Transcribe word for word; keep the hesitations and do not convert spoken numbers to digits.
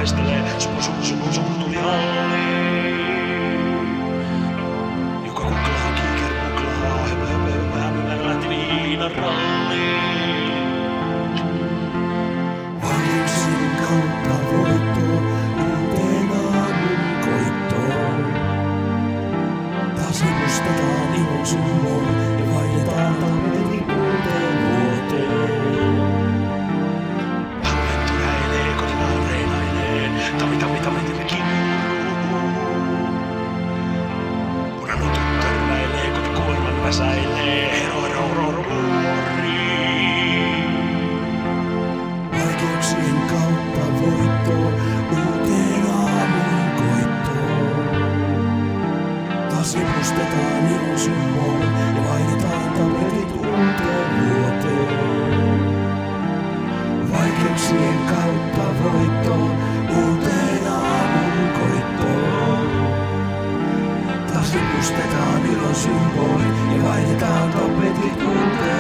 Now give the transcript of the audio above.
taistelee, supu supu supu supu tuli halliin. Joka kuklaa, kiiker kuklaa, höpö höpö höpö, lähti viinan ralliin. Vaikeuksien kautta voittoon, uuteen aamun koittoon. Taas ennustetaan ilon summoon ja vaihdetaan talveti uuteen vuoteen. Talven tyräilee, kotinaan reinailee, tami tami tami tami kimmuu. Punanut törmäilee, kotikuorman väsäilee, hero hero hero hero muuriin. Vaikeuksien kautta voittoon, uuteen aamun koittoon. Taas ennustetaan ilon summoon ja vaihdetaan talvetit uuteen vuoteen. Vaikeuksien kautta voittoon, uuteen aamun koittoon. Taas ennustetaan ilon symbooli ja vaihdetaan tapetit uuteen